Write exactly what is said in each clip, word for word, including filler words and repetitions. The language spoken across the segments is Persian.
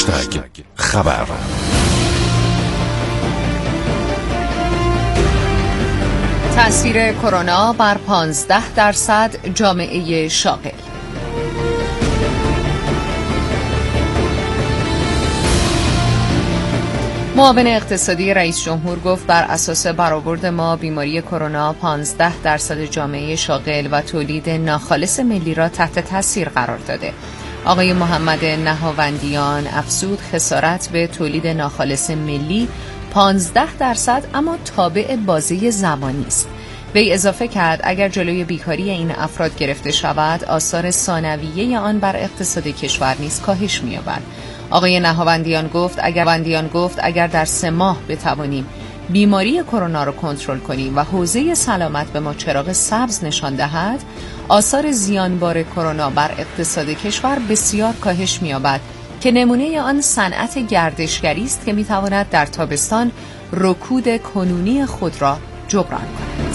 هشتگ خبر. تأثیر کرونا بر پانزده درصد جامعه شاغل. معاون اقتصادی رئیس جمهور گفت بر اساس برآورد ما بیماری کرونا پانزده درصد جامعه شاغل و تولید ناخالص ملی را تحت تاثیر قرار داده. آقای محمد نهاوندیان افزود خسارت به تولید ناخالص ملی پانزده درصد اما تابع بازه زمانی است. وی اضافه کرد اگر جلوی بیکاری این افراد گرفته شود آثار ثانویه آن بر اقتصاد کشور نیز کاهش می‌یابد. آقای نهاوندیان گفت اگر وندیان گفت اگر در سه ماه بتوانیم بیماری کرونا را کنترل کنیم و حوزه سلامت به ما چراغ سبز نشان دهد، آثار زیانبار کرونا بر اقتصاد کشور بسیار کاهش می‌یابد که نمونه آن صنعت گردشگری است که می‌تواند در تابستان رکود کنونی خود را جبران کند.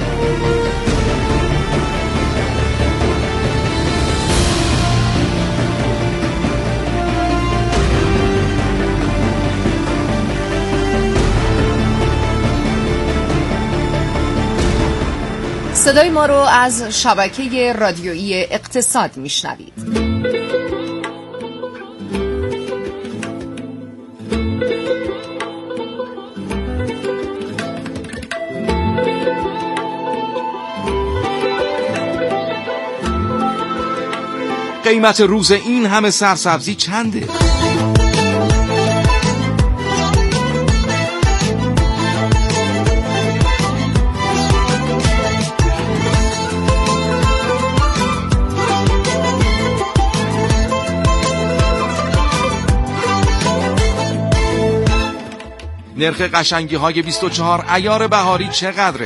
صدای ما رو از شبکه رادیویی اقتصاد میشنوید. قیمت روز این همه سرسبزی چنده؟ نرخ قشنگی های بیست و چهار عیار بهاری چقدره؟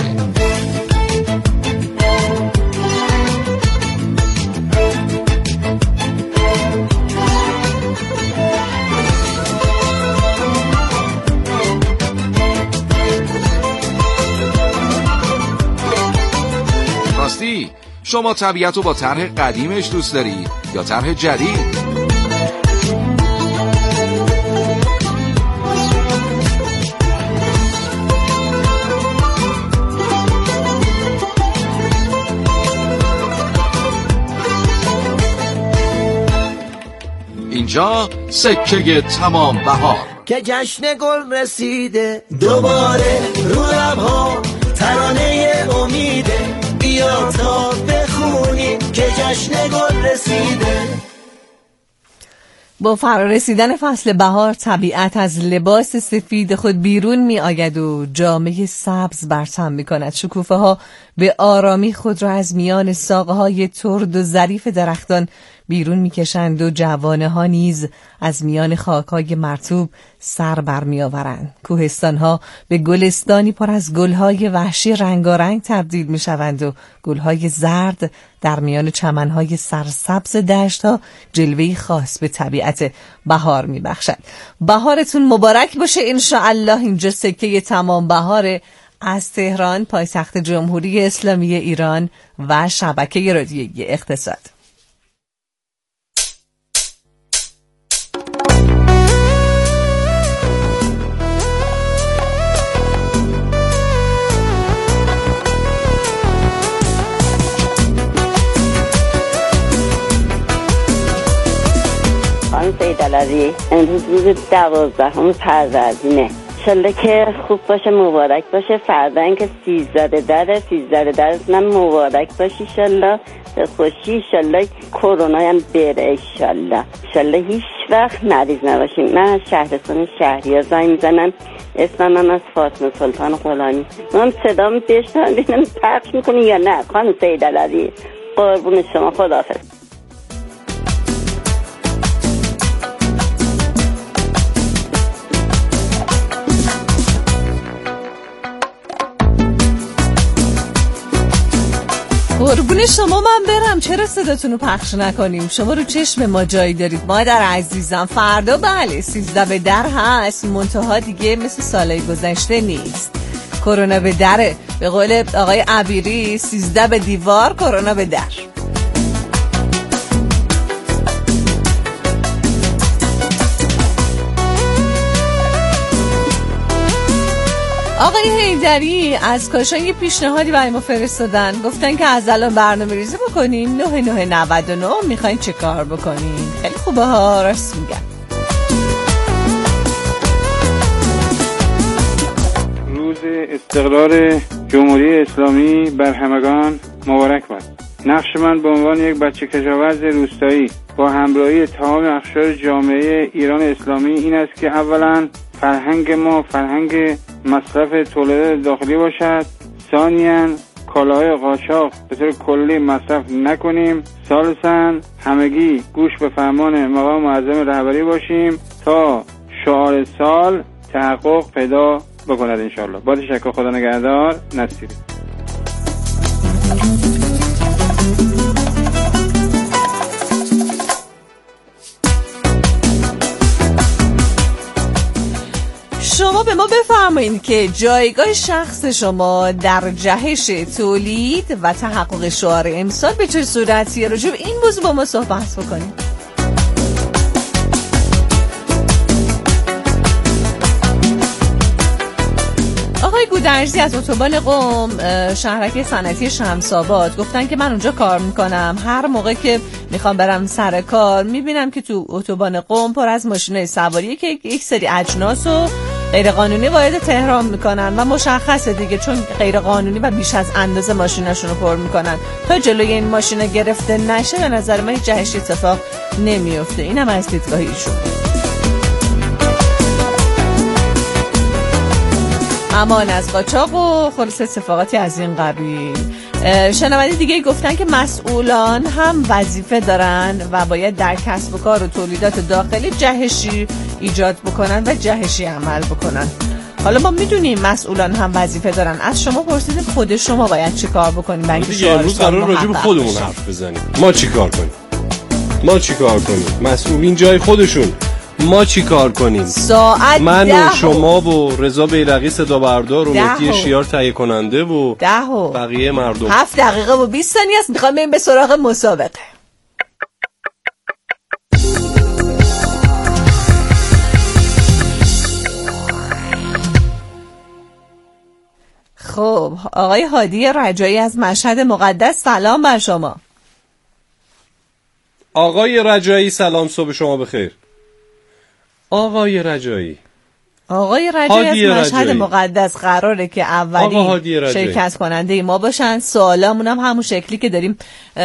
راستی شما طبیعت رو با طرح قدیمش دوست داری یا طرح جدید؟ اینجا سکه تمام بهار که جشن گل رسیده دوباره رو لبها ترانه امیده، بیا تا بخونیم که جشن گل رسیده. با فرارسیدن فصل بهار طبیعت از لباس سفید خود بیرون می آید و جامه سبز برتم می کند. شکوفه ها به آرامی خود را از میان ساقه های ترد و ظریف درختان بیرون می کشند و جوانه ها نیز از میان خاک های مرطوب سر بر می آورند. کوهستان ها به گلستانی پر از گل های وحشی رنگارنگ تبدیل می شوند و گل های زرد در میان چمن های سرسبز دشت ها جلوه‌ای خاص به طبیعت بهار می بخشند. بهارتون مبارک باشه انشاءالله. اینجا سکه تمام بهار از تهران، پایتخت جمهوری اسلامی ایران و شبکه رادیویی اقتصاد. خانم سیدالعزی، امروز روز دوازدهم فروردینه. انشالله که خوب باشه، مبارک باشه. فردا اینکه سیزده دره سیزده در من مبارک باشه انشالله، به خوشی انشالله. کرونا هم بره انشالله، انشالله هیچ وقت مریض نباشیم. من از شهرستان شهریار زنگ میزنم، اسمم هم از فاطمه سلطان غلامی. من صدام بشنوم ببینم پخش میکنی یا نه. خانم سیدالعزی قربون شما، خداحافظ. قربون شما من برم، چرا صداتون رو پخش نکنیم؟ شما رو چشم ما جایی دارید مادر عزیزم. فردا بله سیزده به در هست، منتها دیگه مثل سالهای گذشته نیست. کرونا به دره، به قول آقای عبیری سیزده به دیوار، کرونا به در. آقای حیدری از کاشان یه پیشنهادی برای ما فرستادن، گفتن که از الان برنامه ریزی بکنیم. نه نه نود و نه میخواین چه کار بکنیم؟ خیلی خوبه ها، راست میگن. روز استقرار جمهوری اسلامی بر همگان مبارک باد. نقش من به عنوان یک بچه کشاورز روستایی با همراهی تمام اقشار جامعه ایران اسلامی این است که اولا فرهنگ ما فرهنگ مصرف تولید داخلی باشد، ثانیاً کالاهای قاچاق به طور کلی مصرف نکنیم، ثالثاً همگی گوش به فرمان مقام معظم رهبری باشیم تا شعار سال تحقق پیدا بکند انشالله. با تشکر، خدا نگهدار. نصیری. شما به ما بفرمایید که جایگاه شخص شما در جهش تولید و تحقق شعار امسال به چه صورتیه؟ راجع به این موضوع با ما صحبت بکنید. آقای گودرزی از اتوبان قم شهرک صنعتی شمس‌آباد گفتن که من اونجا کار میکنم، هر موقع که میخوام برم سر کار میبینم که تو اتوبان قم پر از ماشینای سواریه که یک سری اجناس و غیر قانونی وارد تهران میکنن و مشخصه دیگه، چون غیر قانونی و بیش از اندازه ماشیناشون رو پر میکنن. تا جلوی این ماشینا گرفته نشه به نظر من جهش اتفاق نمیفته. اینم از دیدگاه ایشون. امان از قاچاق و خلاص اتفاقاتی از این قبیل. شنونده دیگه گفتن که مسئولان هم وظیفه دارن و باید در کسب و کار و تولیدات داخلی جهشی ایجاد بکنن و جهشی عمل بکنن. حالا ما میدونیم مسئولان هم وظیفه دارن، از شما پرسیدیم خود شما باید چی کار بکنیم؟ بنگی امروز قرار راجع به خودمون حرف بزنیم. ما چی کار کنیم؟ ما چی کار کنیم؟ مسئولین جای خودشون، ما چی کار کنیم؟ ساعت من و شما و رضا بیرقی صدا بردار و مهدی شیار تهیه کننده و ده و بقیه مردم. هفت دقیقه و بیست ثانیه است. میخوام بریم به سراغ مسابقه. خب آقای هادی رجایی از مشهد مقدس، سلام بر شما. آقای رجایی سلام، صبح شما بخیر. آقای رجایی آقای رجایی از مشهد رجایی. مقدس قراره که اولی شرکت کننده ما باشن. سوالامون هم همون شکلی که داریم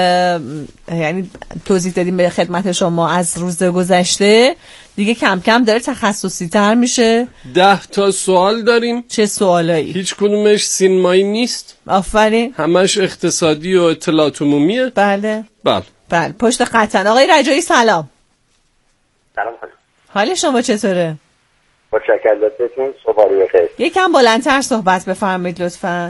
یعنی توضیح دادیم به خدمت شما از روز گذشته، دیگه کم کم داره تخصصی تر میشه. ده تا سوال داریم. چه سوالایی؟ هیچ کدومش سینمایی نیست. آفرین. همش اقتصادی و اطلاعات عمومیه. بله بله بله پشت خطن. آقای رجایی سلام. سلام خانم. حال شما چطوره؟ متشکرم لطفتون. صبح بخیر. یکم بلندتر صحبت بفرمایید لطفاً.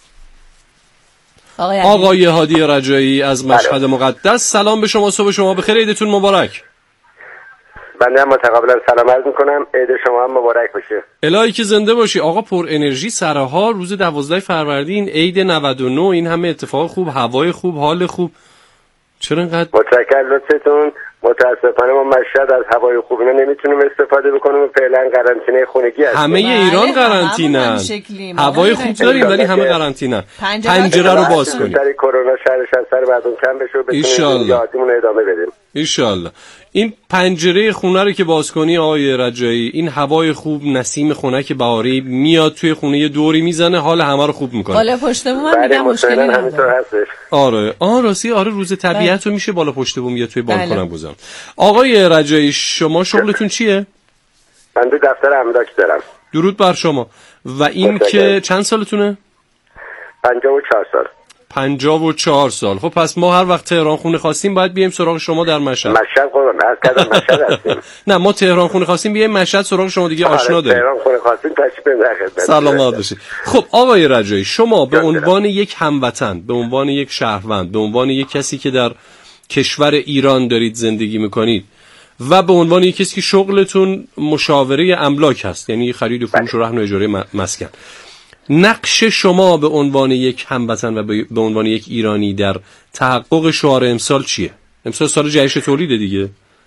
آقای, آقای هادی رجایی از مشهد مقدس، سلام به شما، صبح شما بخیر، عیدتون مبارک. بنده هم متقابلا سلام عرض میکنم، عید شما هم مبارک باشه. الهی که زنده باشی. آقا پر انرژی سرها، روز دوازده فروردین، عید نود و نه، این همه اتفاق خوب، هوای خوب، حال خوب، چرا اینقدر؟ متشکرم لطفتون. متاسفانه ما مشهد از هوای خوب اینا نمیتونیم استفاده بکنیم و فعلا قرنطینه خونگی هستیم. همه ایران قرنطینه‌ان. هوای خوب داریم ولی همه قرنطینه. پنجره رو باز کنیم. سر کرونا شرش از سر مردم کم بشه و بتونیم یادمون ادامه بدیم. ان شاءالله. این پنجره خونه رو که باز کنی آقای رجایی، این هوای خوب، نسیم خنک بهاری میاد توی خونه، یه دوری میزنه، حال همه رو خوب میکنه. بالا پشت بوم هم میگم مشکلی نداره. آره آره راستی آره روز طبیعت رو میشه بالا پشت بوم یا توی بالکن هم بزنم. آقای رجایی شما شغلتون چیه؟ من دو دفتر املاک دارم. درود بر شما. و این که چند سالتونه؟ پنجاه و چهار سال. پنجاه و چهار سال. خب پس ما هر وقت تهران خونه خواستیم باید بیایم سراغ شما در مشهد. مشهد قربان از کدام مشهد هستیم؟ نه ما تهران خونه خواستیم بیایم مشهد سراغ شما دیگه آشنا داریم. تهران خونه خواستیم تشریف ببرید. سلامت باشید. خب آقای رجایی شما به عنوان یک هموطن، به عنوان یک شهروند، به عنوان یک کسی که در کشور ایران دارید زندگی میکنید و به عنوان یک کسی که شغلتون مشاوره املاک هست، یعنی خرید و فروش و رهن و اجاره مسکن، نقش شما به عنوان یک هموطن و به عنوان یک ایرانی در تحقق شعار امسال چیه؟ امسال سال جهش تولید دیگه.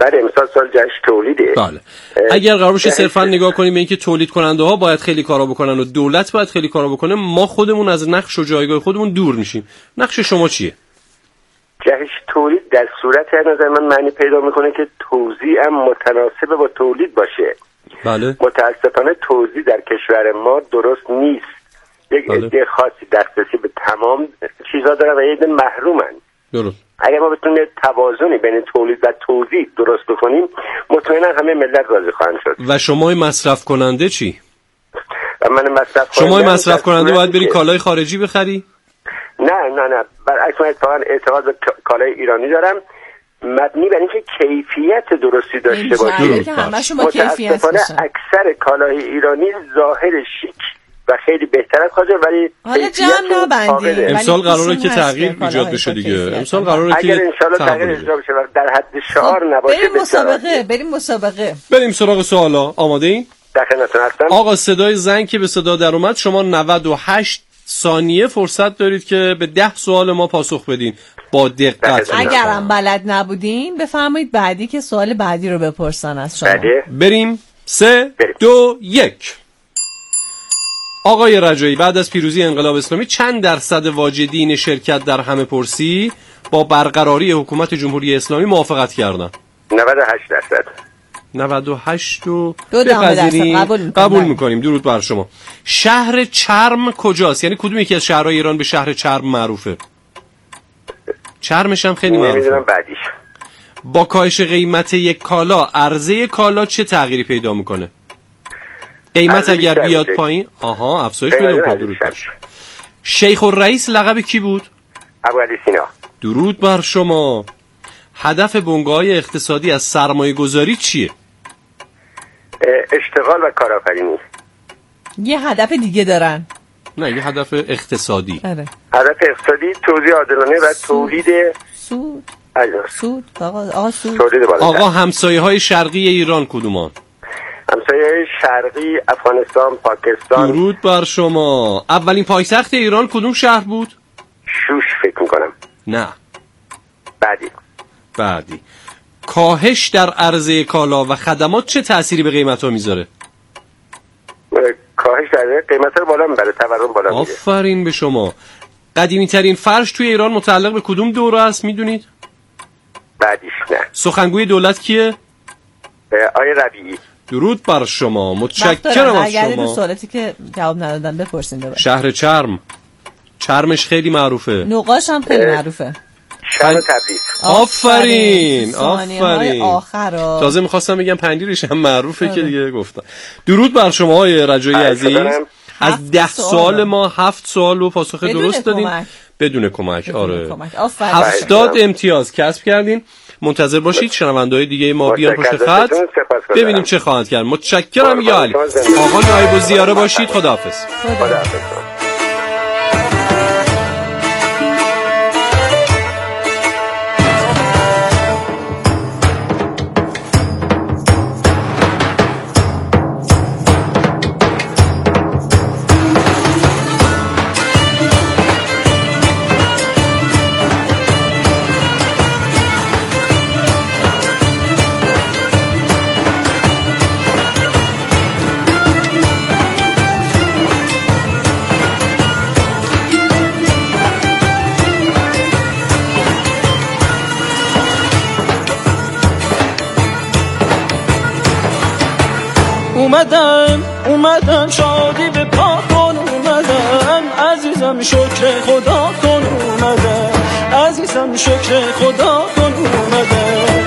بعد امسال سال جشن تولیده. بله. اگر قرار باشه صرفا نگاه کنیم به اینکه تولید کننده ها باید خیلی کارا بکنن و دولت باید خیلی کارا بکنه، ما خودمون از نقش و جایگاه خودمون دور میشیم. نقش شما چیه؟ جهش تولید در صورت از نظر من معنی پیدا میکنه که توزیع هم متناسب با تولید باشه. بله. متاسفانه توزیع در کشور ما درست نیست. یک بله. عده خاصی دسترسی به تمام چیزا دارن و یه عده محرومن. درست. اگر ما بتونیم توازنی بین تولید و توزیع درست بکنیم، مطمئنا همه ملت راضی خواهند شد. و شما مصرف کننده چی؟ و من مصرف شما مصرف کننده باید بری کالای خارجی بخری؟ نه نه نه، برعکس من اتفاقا اعتقاد به کالای ایرانی دارم، مبنی بر اینکه کیفیت درستی داشته باشه. که همشون با کیفیت باشن. اکثر کالای ایرانی ظاهر شیک و خیلی بهتر از خارج، ولی حالا جمع نبندیم. امسال قراره که تغییر ایجاد بشه دیگه. امسال قراره که اگر ان شاءالله تغییر ایجاد بشه و در حد شعار نباشه، بریم مسابقه بریم مسابقه بریم سراغ سوالا. آماده این؟ در خدمتتون هستم. آقا صدای زنگ که به صدا در اومد، شما نود و هشت ثانیه فرصت دارید که به ده سوال ما پاسخ بدین با دقت. اگرم بلد نبودین بفرمایید بعدی که سوال بعدی رو بپرسن از شما. بله. بریم. سه بریم. دو یک. آقای رجایی، بعد از پیروزی انقلاب اسلامی چند درصد واجدین شرکت در همه پرسی با برقراری حکومت جمهوری اسلامی موافقت کردن؟ نود و هشت درصد. نود و هشت و دو بپذیریم. قبول میکنیم. قبول میکنیم. درود بر شما. شهر چرم کجاست؟ یعنی کدوم یکی از شهرهای ایران به شهر چرم معروفه؟ چرمش هم خیلی معروفه. نمیدونم بعدیش. با کاهش قیمت یک کالا عرضه کالا چه تغییری پیدا میکنه؟ قیمت اگر بیاد پایین، آها افزایش پیدا میکنه. درود بر شما. شیخ الرئیس لقب کی بود؟ ابوعلی سینا. درود بر شما. هدف بنگاه‌های اقتصادی از سرمایه گذاری چیه؟ اشتغال و کارآفرینی. یه هدف دیگه دارن. نه، یه هدف اقتصادی. آره. هدف اقتصادی توزیع عادلانه و تولید سود. اجناس. سود. آقا آقا سود. آقا همسایه‌های شرقی ایران کدومان؟ همسایه‌های شرقی افغانستان، پاکستان. درود بر شما. اولین پایتخت ایران کدوم شهر بود؟ شوش فکر می‌کنم. نه. بعدی. بعدی. کاهش در عرضه کالا و خدمات چه تأثیری به قیمت‌ها میذاره؟ کاهش در قیمت رو بالا میبره، تورم بالا میره. آفرین به شما. قدیمی ترین فرش توی ایران متعلق به کدوم دوره است میدونید؟ بعدیش نه. سخنگوی دولت کیه؟ آیه ربیعی. درود بر شما. متشکرم از شما. اگر سوالاتی که جواب ندادن بپرسین دوباره. شهر چرم. چرمش خیلی معروفه. نقاش هم خیلی معروفه. شهر تبریز. آفرین. آفرین. آخرا. تازه می‌خواستم بگم پنیرش هم معروفه که دیگه گفتم. درود بر شما آقای رجایی عزیز. از ده سوال ما هفت سوال و پاسخ درست دادین بدون کمک. آره. هفتاد امتیاز کسب کردین. منتظر باشید شنونده‌های دیگه ما بیان پشت خط ببینیم چه خواهند کرد. متشکرم یا علی. آقا نایب الزیاره باشید. خداحافظ. خداحافظ. اومدم اومدم شادی به پا کن، اومدم عزیزم شکر خدا کن، اومدم عزیزم شکر خدا کن، اومدم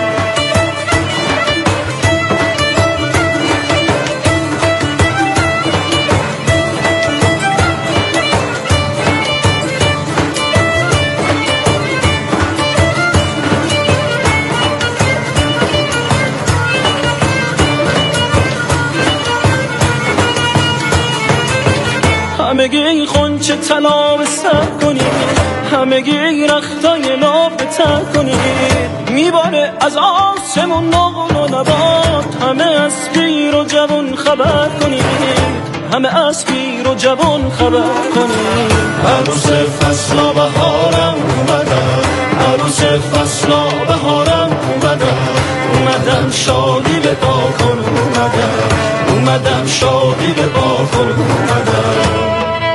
همگی خونچه طلا به سر کنید، همگی رختای لاب به تر کنید، میباره از آسمون نقل و نبات، همه از پیر و جوان خبر کنید، همه از پیر و جوان خبر کنید. عروس فصلا بهارم اومدم، عروس فصلا بهارم اومدم، اومدم شادی به پاکن اومدم اومدم شادی به پاکن اومدم.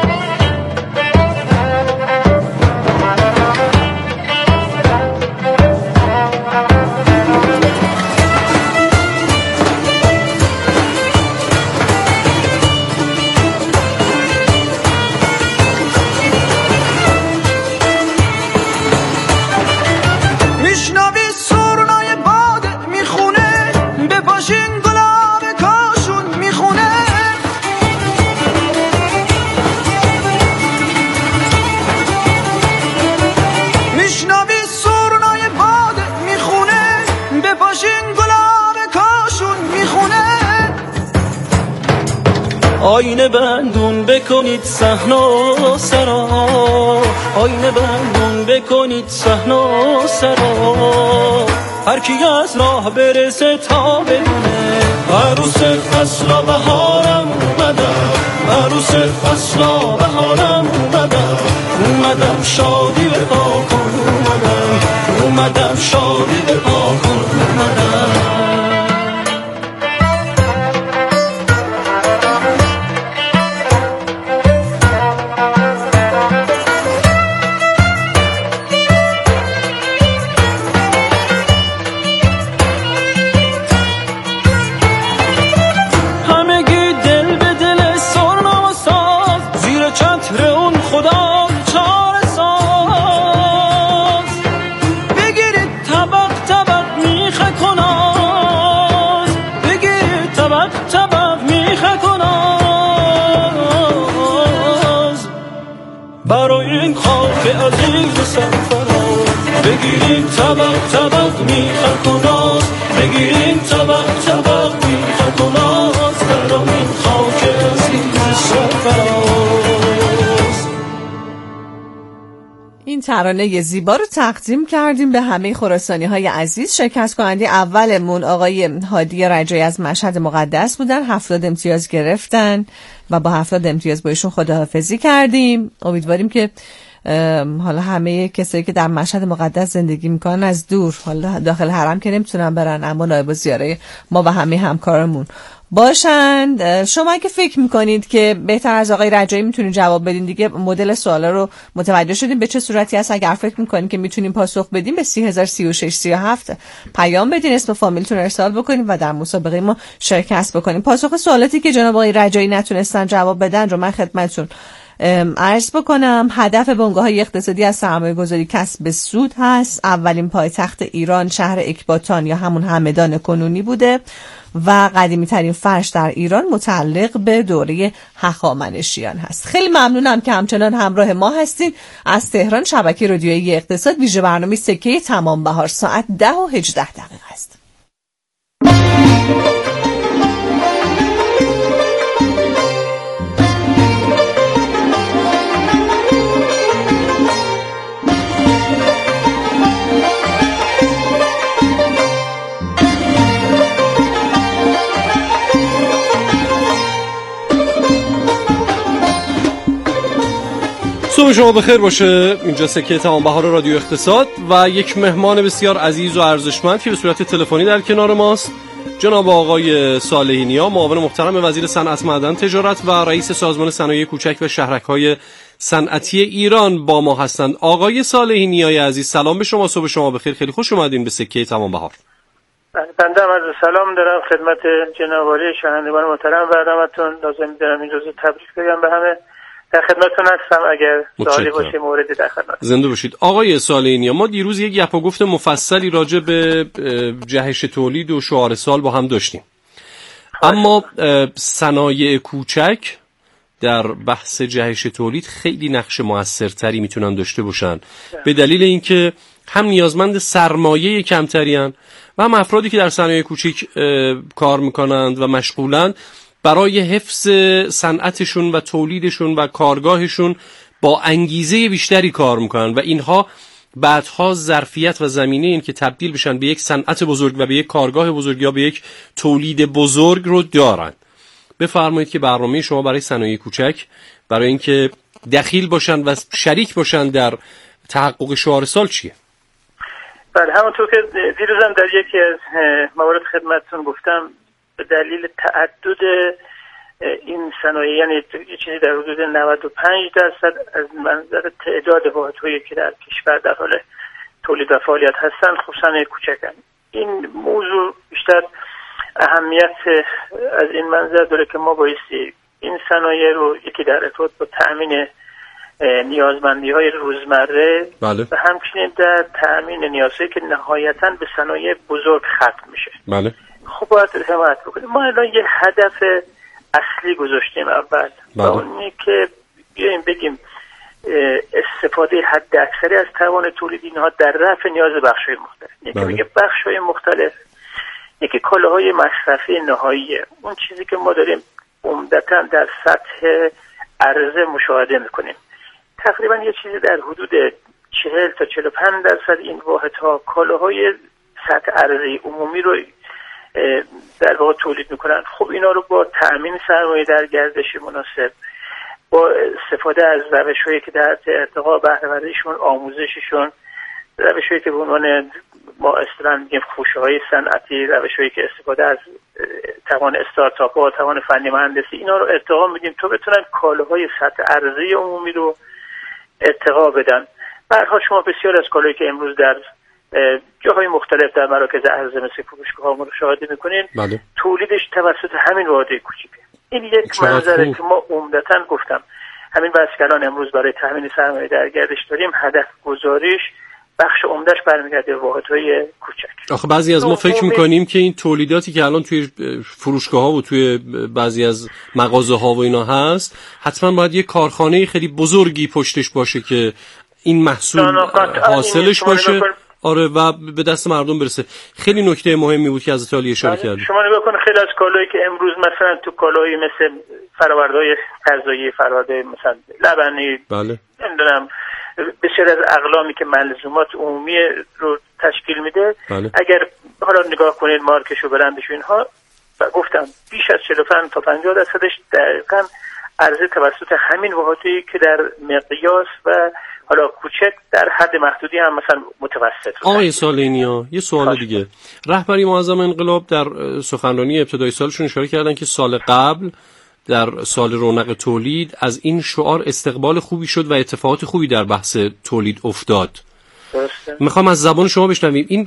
آینه بندون بکنید صحنا سرا، آینه بندون بکنید صحنا سرا، هر کی از راه برسه تا بدونه عروس فصل بهارم اومدم، عروس فصل بهارم اومدم، اومدم شادی به پا کن اومدم، اومدم شادی به پا کن اومدم. بگیرین طبق طبق میخک و ناز، بگیرین طبق طبق میخک و ناز، در این خاک عزیز سرفراز. این ترانه زیبا رو تقدیم کردیم به همه خراسانی های عزیز. شرکت کننده اولمون آقای هادی رجایی از مشهد مقدس بودن، هفتاد امتیاز گرفتن و با هفتاد امتیاز با ایشون خداحافظی کردیم. امیدواریم که حالا همه کسایی که در مشهد مقدس زندگی میکنن از دور، حالا داخل حرم که نمیتونن برن، اما نایب الزیاره ما و همه همکارمون باشند. شما اگه فکر میکنید که بهتر از آقای رجایی میتونید جواب بدین، دیگه مدل سوالا رو متوجه شدیم به چه صورتی هست، اگر فکر میکنید که میتونیم پاسخ بدیم به سی هزار سی و شش سی و هفت پیام بدین، اسم فامیلتون ارسال بکنید و در مسابقه ما شرکت بکنید. پاسخ سوالاتی که جناب آقای رجایی نتونستن جواب بدن رو من خدمتتون عرض بکنم. هدف بنگاه‌های اقتصادی از سرمایه‌گذاری کسب سود هست. اولین پایتخت ایران شهر اکباتان یا همون همدان کنونی بوده و قدیمی ترین فرش در ایران متعلق به دوره هخامنشیان هست. خیلی ممنونم که همچنان همراه ما هستین. از تهران شبکه رادیویی اقتصاد، ویژه برنامه سکه تمام بهار ساعت ده و هجده دقیقه است. صبح شما بخیر باشه. اینجا سکه تمام بهار رادیو اقتصاد و یک مهمان بسیار عزیز و ارزشمند که به صورت تلفنی در کنار ماست، جناب آقای صالحی نیا، معاون محترم وزیر صنعت، معدن، تجارت و رئیس سازمان صنایع کوچک و شهرک‌های صنعتی ایران با ما هستند. آقای صالحی نیای عزیز، سلام به شما، صبح شما بخیر، خیلی خوش اومدین به سکه تمام بهار. بنده هم عرض سلام دارم خدمت جناب عالی شنوندگان محترم برنامه‌تون. لازم می‌دارم این روز تبریک بگم به همه. در خدمتتون هستم اگر سوالی باشه موردی در خدمت. زنده باشید. آقای صالحی نیا، ما دیروز یک گپ و گفت مفصلی راجع به جهش تولید و شعار سال با هم داشتیم، اما صنایع کوچک در بحث جهش تولید خیلی نقش موثرتری میتونن داشته باشن به دلیل اینکه هم نیازمند سرمایه کمتری ان و هم افرادی که در صنایع کوچک کار میکنند و مشغولند برای حفظ صنعتشون و تولیدشون و کارگاهشون با انگیزه بیشتری کار میکنن و اینها بعدها ظرفیت و زمینه این که تبدیل بشن به یک صنعت بزرگ و به یک کارگاه بزرگ یا به یک تولید بزرگ رو دارن. بفرمایید که برنامه شما برای صنایع کوچک، برای اینکه دخیل باشن و شریک باشن در تحقق شعار سال چیه؟ بله همونطور که دیروزم در یکی از موارد خدمتتون گفتم، به دلیل تعدد این صنایع، یعنی یه چیزی در حدود نود و پنج درصد از منظر تعداد واحدهایی که در کشور در حال تولید و فعالیت هستن خب صنایع کوچکن. این موضوع بیشتر اهمیت از این منظر داره که ما بایستی این صنایع رو یکی در ارتباط با تأمین نیازمندی های روزمره بله. و همچنین در تأمین نیازهایی که نهایتاً به صنایع بزرگ ختم میشه. بله. خب باید حمایت بکنیم. ما الان یه هدف اصلی گذاشتیم اول و اونی که بیاییم بگیم استفاده حد اکثری از توان تولید اینها در رفع نیاز بخش‌های مختلف. یکی میگه بخش‌های مختلف، یکی کالاهای مصرفی نهاییه، اون چیزی که ما داریم عمدتاً در سطح عرضه مشاهده میکنیم. تقریبا یه چیزی در حدود چهل تا چهل و پنج درصد این واحدها کالاهای سطح عرضه عمومی رو در واقع تولید میکنن. خب اینا رو با تأمین سرمایه در گردش مناسب، با استفاده از روش‌هایی که در ارتقاء بهره‌وریشون، آموزششون، روش‌هایی که به عنوان ما اصطلاحاً میگیم خوشه‌های صنعتی، روش‌هایی که استفاده از توان استارتاپ‌ها، توان فنی مهندسی، اینا رو ارتقا میدیم تا بتونن کالاهای سطح عرضه عمومی رو ارتقا بدن. به هر حال شما بسیار از کالایی که امروز در جاهای مختلف در مراکز عرضه مثل فروشگاه‌ها مشاهده می‌کنین، بله. تولیدش توسط همین واحدهای کوچیکه. این یک منظره که ما عمدتاً گفتم همین بحث که الان امروز برای تامین سرمایه در گردش داریم، هدف گذاریش بخش عمدهش برمیگرده به واحدهای کوچک. آخه بعضی از ما فکر میکنیم که این تولیداتی که الان توی فروشگاه‌ها و توی بعضی از مغازه‌ها و اینا هست، حتما باید یه کارخانه خیلی بزرگی پشتش باشه که این محصول حاصلش باشه، آره، و به دست مردم برسه. خیلی نکته مهمی بود که از تالی اشاره کردید. شما نگاه کنید خیلی از کالایی که امروز مثلا تو کالایی مثل فرآوردهای غذایی، فرآوردهای مثلا لبنی، بله، نمیدونم بسیار از اقلامی که ملزومات عمومی رو تشکیل میده، بله. اگر حالا نگاه کنید مارکش و برندش و اینها، گفتم بیش از چهل و پنج تا پنجاه درصدش دقیقاً عرضه توسط همین واحدی که در مقیاس و حالا کوچک در حد محدودی هم مثلا متوسط. آقای سالینیا یه سوال دیگه. رهبری معظم انقلاب در سخنرانی ابتدای سالشون اشاره کردن که سال قبل در سال رونق تولید از این شعار استقبال خوبی شد و اتفاقات خوبی در بحث تولید افتاد. درسته. میخوام از زبان شما بشنویم این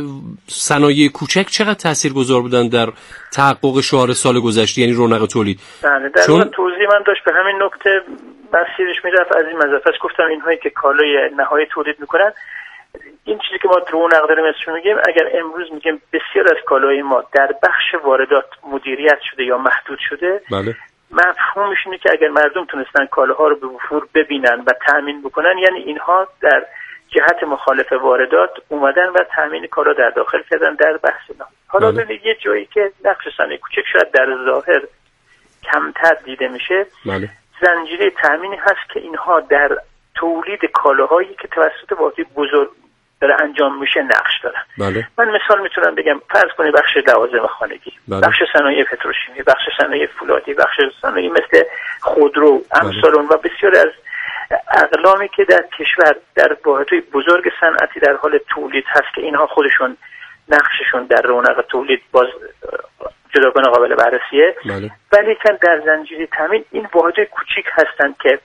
صنایع کوچک چقدر تاثیرگذار بودن در تحقق شعار سال گذشته، یعنی رونق تولید؟ بله، در چون... اون توضیح من داشت به همین نکته مسیرش میرفت. از این مزافت گفتم اینهایی که کالای نهایی تولید میکنن، این چیزی که ما رونق داریم ازشون میگیم، اگر امروز میگیم بسیار از کالای ما در بخش واردات مدیریت شده یا محدود شده، بله، مفهومش اینه که اگر مردم تونستن کالاها رو به وفور ببینن و تامین بکنن، یعنی اینها در جهت مخالف واردات اومدن و تامین کالا در داخل کردن در بحث ما. حالا ببینید یه جایی که نقش صنایع کوچک شاید در ظاهر کمتر دیده میشه، بله، زنجیره تامینی هست که اینها در تولید کالاهایی که توسط واحدهای بزرگ داره انجام میشه نقش دارن. بله. من مثال میتونم بگم، فرض کنید بخش لوازم خانگی، بله. بخش صنایع پتروشیمی، بخش صنایع فولادی، بخش صنایع مثل خودرو، امثال اون و بسیار از اقلامی که در کشور در واحدهای بزرگ صنعتی در حال تولید هست که اینها خودشون نقششون در رونق تولید باز جداگانه قابل بررسیه، بله. ولی که در زنجیره تامین این واحدهای کوچیک هستند که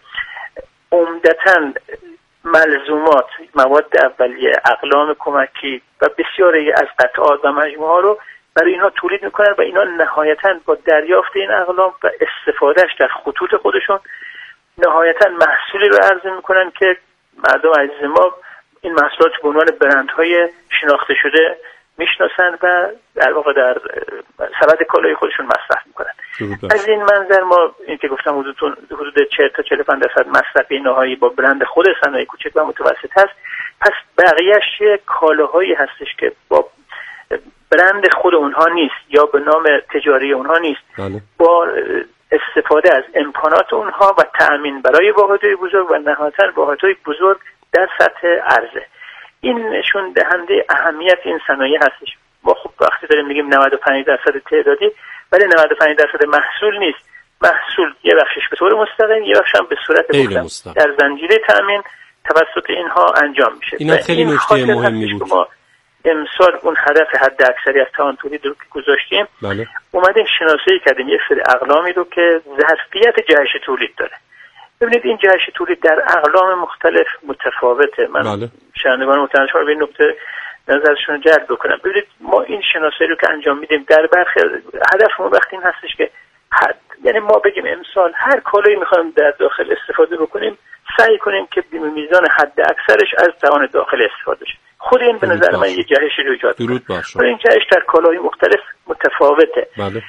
عمدتاً ملزومات، مواد اولیه، اقلام کمکی و بسیاری از قطعات و مجموعه ها رو برای اینها تولید میکنن و اینا نهایتاً با دریافت این اقلام و استفادهش در خطوط خودشون نهایتاً محصولی رو عرضه میکنن که مردم عزیز ما این محصولات به عنوان برندهای شناخته شده میشناسن و در واقع در سبد کالای خودشون مصرف میکنن. از این منظر ما این که گفتم حدود حدود چهل تا چهل و پنج درصد مصرفی نهایی با برند خود صنایع کوچک و متوسط هست. پس بقیه‌اش کالاهایی هستش که با برند خود اونها نیست یا به نام تجاری اونها نیست، بله. با استفاده از امکانات اونها و تأمین برای واحدهای بزرگ و نهایتاً واحدهای بزرگ در سطح عرضه. این نشون دهنده اهمیت این صنایع هستش. ما خب وقتی داریم میگیم نود و پنج درصد تعدادی، ولی نود و پنج درصد محصول نیست. محصول یه بخشش به طور مستقیم، یه بخش هم به صورت مستقیم در زنجیره تامین توسط اینها انجام میشه. این خیلی نکته مهمی بود. ما امسال اون هدف حد اکثری از توان تولید رو که گذاشتیم، بله. اومدیم شناسایی کردیم یک سری اقلامی رو که ظرفیت جهش تولید داره. ببینید این جهش تولید در اقلام مختلف متفاوته. من بله. شنوندگان محترم شما رو به این نکته نظرشون رو جلب بکنم. ببینید ما این شناسایی رو که انجام میدیم در برخی هدفمون وقتی این هستش که حد، یعنی ما بگیم امسال هر کالایی میخوایم در داخل استفاده بکنیم سعی کنیم که میزان حد اکثرش از توان داخل استفاده شه. خود این به نظر من یه جهشی رو ایجاد کنه. این جهش در کالاهای مختلف متفاوته. بله.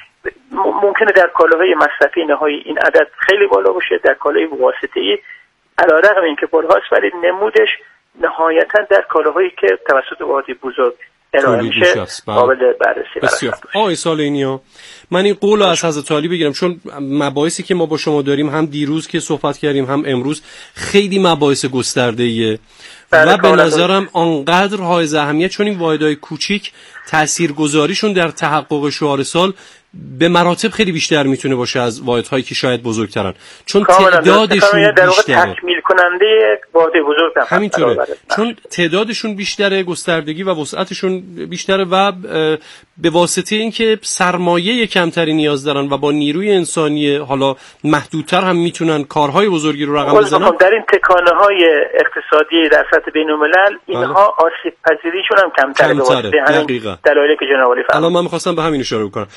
ممکنه در کالاهای مصرفی نهایی این عدد خیلی بالا باشه، در کالاهای واسطه‌ای علیرغم اینکه بالاست ولی نمودش نهایتا در کالاهایی که توسط واحد بزرگ ارائه میشه قابل بررسی. بسیار. آقای سالینیا، من این قول رو از حضرت علی بگیرم، چون مباحثی که ما با شما داریم هم دیروز که صحبت کردیم هم امروز خیلی مباحث گسترده‌ایه و به نظرم آنقدر حائز اهمیت، چون این واحدهای کوچیک تاثیرگذاریشون در تحقق شعار سال به مراتب خیلی بیشتر میتونه باشه از واحدهایی که شاید بزرگترن، چون تعدادشون بیشتره. تکمیل کننده واحد بزرگ هم همینطوره، چون تعدادشون بیشتره، گستردگی و وسعتشون بیشتره و به واسطه اینکه سرمایه کمتری نیاز دارن و با نیروی انسانی حالا محدودتر هم میتونن کارهای بزرگی رو رقم بزنن. در این تکانه‌های اقتصادی در سطح بین‌الملل اینها آسیب پذیریشون هم کمتره، کمتره. دقیقاً دلایلی که جناب علی فرمودن. الان من می‌خواستم به همین اشاره بکنم.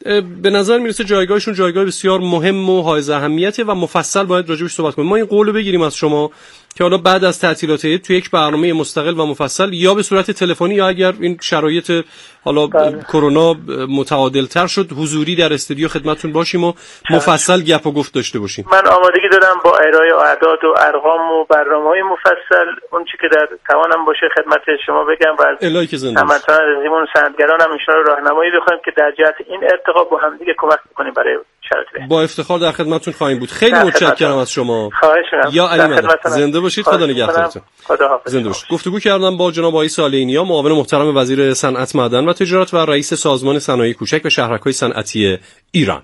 به نظر میرسه جایگاهشون جایگاه بسیار مهم و حائز اهمیته و مفصل باید راجعش صحبت کنیم. ما این قولو بگیریم از شما که حالا بعد از تعطیلات عید تو یک برنامه مستقل و مفصل یا به صورت تلفنی یا اگر این شرایط حالا کرونا متعادل‌تر شد حضوری در استودیو خدمتتون باشیم و مفصل گپ و گفت داشته باشیم. من آمادگی دارم با ارائه اعداد و ارقام و برنامه‌های مفصل اون چیزی که در توانم باشه خدمت شما بگم و الهی که زنده همتون رزیمون صنعتگران هم ان شاء الله راهنمایی بخوایم که در جهت این ارتقا با هم دیگه کمک بکنیم برای شرایط. با افتخار در خدمتتون خواهیم بود. خیلی متشکرم از شما. خواهش می‌کنم. یا علی مدد. زنده باشید. خدا نگهدارتون. زنده باشید. گفتگو کردم با جناب آقای سالینیا، معاون محترم وزیر صنعت، معدن و تجارت و رئیس سازمان صنایع کوچک و شهرک‌های صنعتی ایران.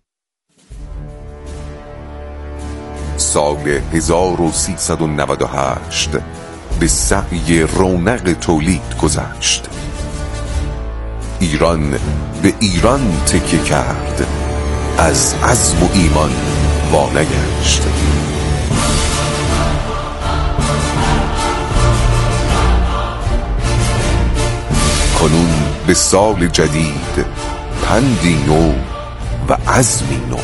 سال هزار و سیصد و نود و هشت به سعی رونق تولید گذشت. ایران به ایران تکیه کرد، از عزم و ایمان وانگشت. کنون به سال جدید پندی نو و عزمی نو.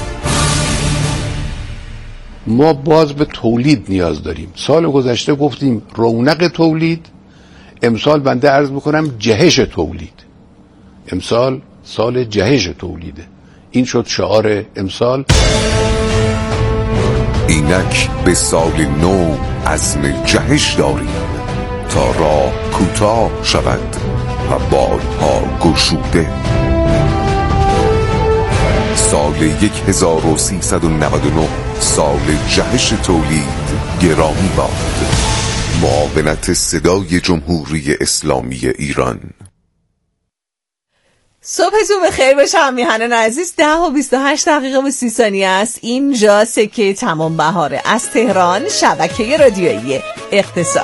ما باز به تولید نیاز داریم. سال گذشته گفتیم رونق تولید، امسال بنده عرض میکنم جهش تولید. امسال سال جهش تولیده. این شد شعار امسال. اینک به سال نو عزم جهش داریم تا راه کوتاه شود و بالها گشوده. سال یک هزار و سیصد و نود و نه سال جهش تولید گرامی باد. معاونت صدای جمهوری اسلامی ایران. صبحتون بخیر باشه همیهنان عزیز. ده و بیست و هشت دقیقه و سی ثانیه است. اینجا سکه تمام بهاره از تهران، شبکه رادیویی اقتصاد.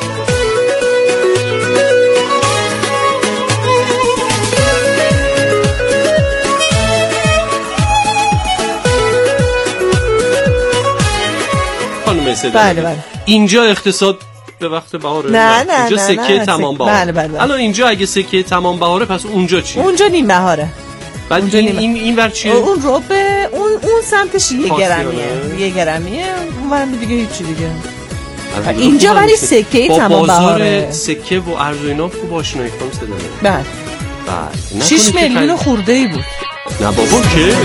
بله بله. اینجا اقتصاد به وقت بهاره. نه نه اینجا نه سکه نه تمام بهاره. بله بله بله. الان اینجا اگه سکه تمام بهاره پس اونجا چی؟ اونجا نیم بهاره. بعد این این این, این ور چیه؟ اون رو به اون اون سمتش یه گرمیه. یه گرمیه. اونورم دیگه هیچ دیگه. اینجا ولی سکه تمام بهاره. بازار سکه و ارز و اینا خوب آشنایی کنم صدا داره. بله. بله. شش میلیون خورده‌ای بود. نه بابا که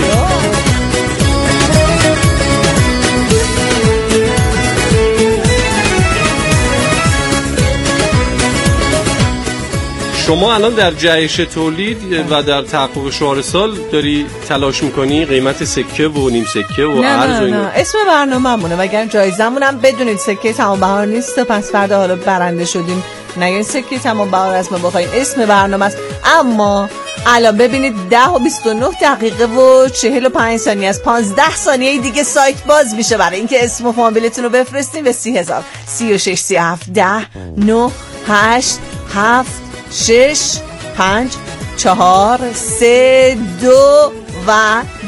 شما الان در جهش تولید و در تحقق شعار سال داری تلاش میکنی قیمت سکه و نیم سکه و ارز و اینا. نه اسم برنامه‌مونه وگرنه جایزمون هم بدونید سکه تمام بهار نیست. پس فردا حالا برنده شدیم نگین سکه تمام بهار است ما بخوایم اسم برنامه است. اما الان ببینید ده و بیست و نه دقیقه و چهل و پنج ثانیه است. پانزده ثانیه دیگه سایت باز میشه برای اینکه اسم و فامیلتون رو بفرستین به سی هزار سی و شش سی و هفت ده نه هشت هفت شش پنج چهار سه دو و